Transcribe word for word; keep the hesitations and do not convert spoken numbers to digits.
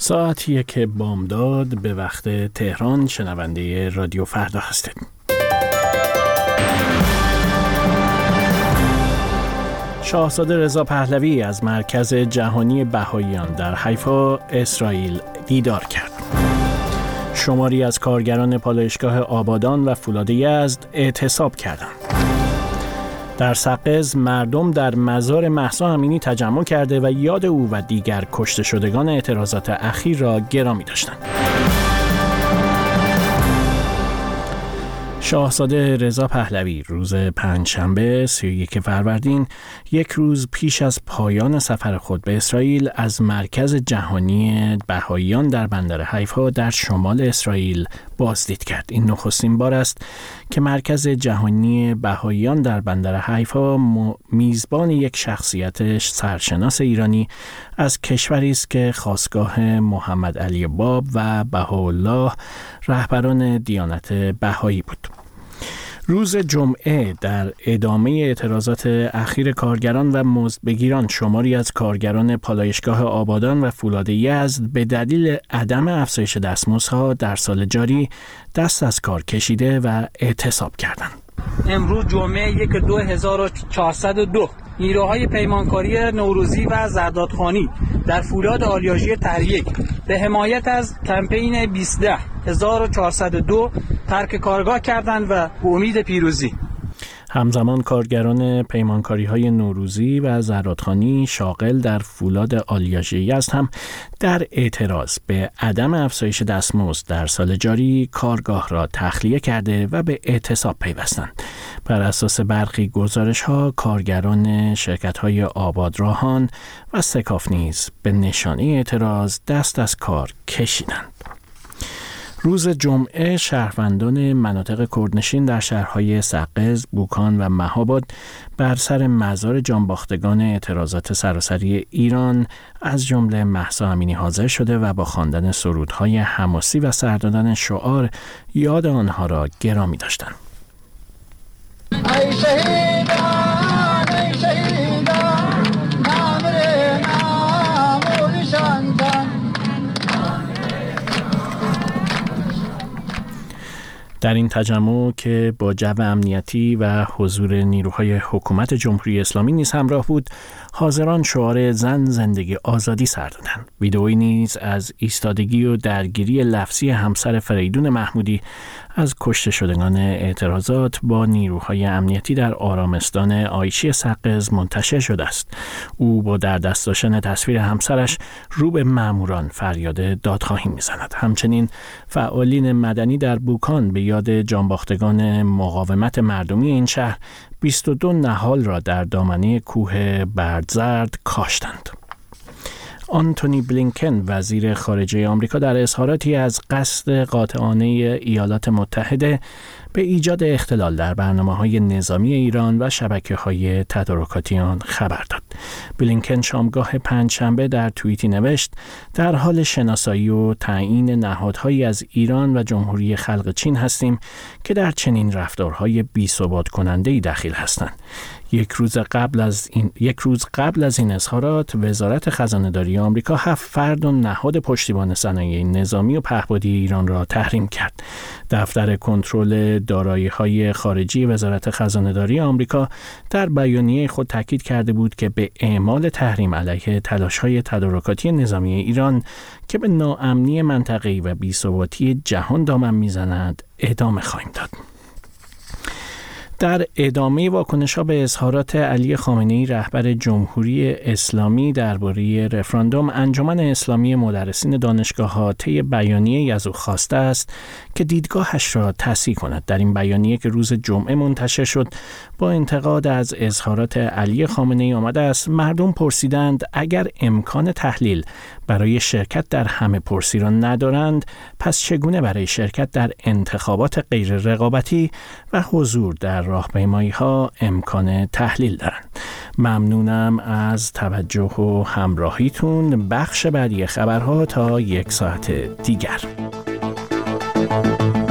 ساعت یک بامداد به وقت تهران. شنونده رادیو فردا هستید. شاهزاده رضا پهلوی از مرکز جهانی بهائیان در حیفا اسرائیل دیدار کرد. شماری از کارگران پالایشگاه آبادان و فولاد یزد اعتصاب کردند. در سقز مردم در مزار مهسا امینی تجمع کرده و یاد او و دیگر کشته شدگان اعتراضات اخیر را گرامی داشتند. شاهزاده رضا پهلوی روز پنجشنبه سی و یک فروردین، یک روز پیش از پایان سفر خود به اسرائیل، از مرکز جهانی بهائیان در بندر حیفا در شمال اسرائیل بازدید کرد. این نخستین بار است که مرکز جهانی بهائیان در بندر حیفا میزبان یک شخصیت سرشناس ایرانی از کشوری است که خاستگاه محمد علی باب و بهاءالله رهبران دیانت بهایی بود. روز جمعه در ادامه اعتراضات اخیر کارگران و مزدبگیران، شماری از کارگران پالایشگاه آبادان و فولاد یزد به دلیل عدم افزایش دستمزدها در سال جاری دست از کار کشیده و اعتصاب کردند. امروز جمعه یک دو هزار و چهارصد و دو نیروهای پیمانکاری نوروزی و زردادخانی در فولاد آلیاژی تریک به حمایت از کمپین بیست ده هزار و چهارصد و دو ترک کارگاه کردند و به امید پیروزی. همزمان کارگران پیمانکاری های نوروزی و زرادخانی شاغل در فولاد آلیاژی یزد هم در اعتراض به عدم افزایش دستمزد در سال جاری کارگاه را تخلیه کرده و به اعتصاب پیوستند. بر اساس برخی گزارش ها، کارگران شرکت های آبادراهان و سکاف نیز به نشانه اعتراض دست از کار کشیدند. روز جمعه شهروندان مناطق کردنشین در شهرهای سقز، بوکان و مهاباد بر سر مزار جانباختگان اعتراضات سراسری ایران از جمله مهسا امینی حاضر شده و با خواندن سرودهای حماسی و سر دادن شعار یاد آنها را گرامی داشتند. ای شهیدان، ای شهیدان، نامر نامورشاندان. در این تجمع که با جو امنیتی و حضور نیروهای حکومت جمهوری اسلامی نیز همراه بود، حاضران شعار زن زندگی آزادی سر دادند. ویدئویی نیز از ایستادگی و درگیری لفظی همسر فریدون محمودی از کشته شدگان اعتراضات با نیروهای امنیتی در آرامستان عایشی سقز منتشر شده است. او با در دست داشتن تصویر همسرش رو به ماموران فریاد دادخواهی می‌زند. همچنین فعالین مدنی در بوکان به یاد جانباختگان مقاومت مردمی این شهر بیست و دو نهال را در دامنه کوه بردزرد کاشتند. آنتونی بلینکن وزیر خارجه آمریکا در اظهاراتی از قصد قاطعانه ایالات متحده به ایجاد اختلال در برنامه‌های نظامی ایران و شبکه‌های تدارکاتی آن خبر داد. بلینکن شامگاه پنجشنبه در توییتی نوشت: در حال شناسایی و تعیین نهادهایی از ایران و جمهوری خلق چین هستیم که در چنین رفتارهای بی‌ثبات کننده‌ای دخیل هستند. یک روز قبل از این یک روز قبل از این اظهارات، وزارت خزانه‌داری آمریکا هفت فرد و نهاد پشتیبان صنایع نظامی و پهپادی ایران را تحریم کرد. دفتر کنترل دارایی‌های خارجی وزارت خزانه‌داری آمریکا در بیانیه خود تاکید کرده بود که به اعمال تحریم علیه تلاش‌های تدارکاتی نظامی ایران که به ناامنی منطقه‌ای و بی‌ثباتی جهان دامن می‌زند ادامه خواهیم داد. در ادامه واکنش‌ها به اظهارات علی خامنه‌ای رهبر جمهوری اسلامی درباره رفراندوم، انجمن اسلامی مدرسین دانشگاه‌ها طی بیانیه‌ای از او خواسته است که دیدگاهش را تصحیح کند. در این بیانیه که روز جمعه منتشر شد، با انتقاد از اظهارات علی خامنه‌ای آمده است: مردم پرسیدند اگر امکان تحلیل برای شرکت در همه پرسی را ندارند، پس چگونه برای شرکت در انتخابات غیر رقابتی و حضور در راهپیمایی‌ها امکان تحلیل دارند. ممنونم از توجه و همراهیتون. بخش بعدی خبرها تا یک ساعت دیگر.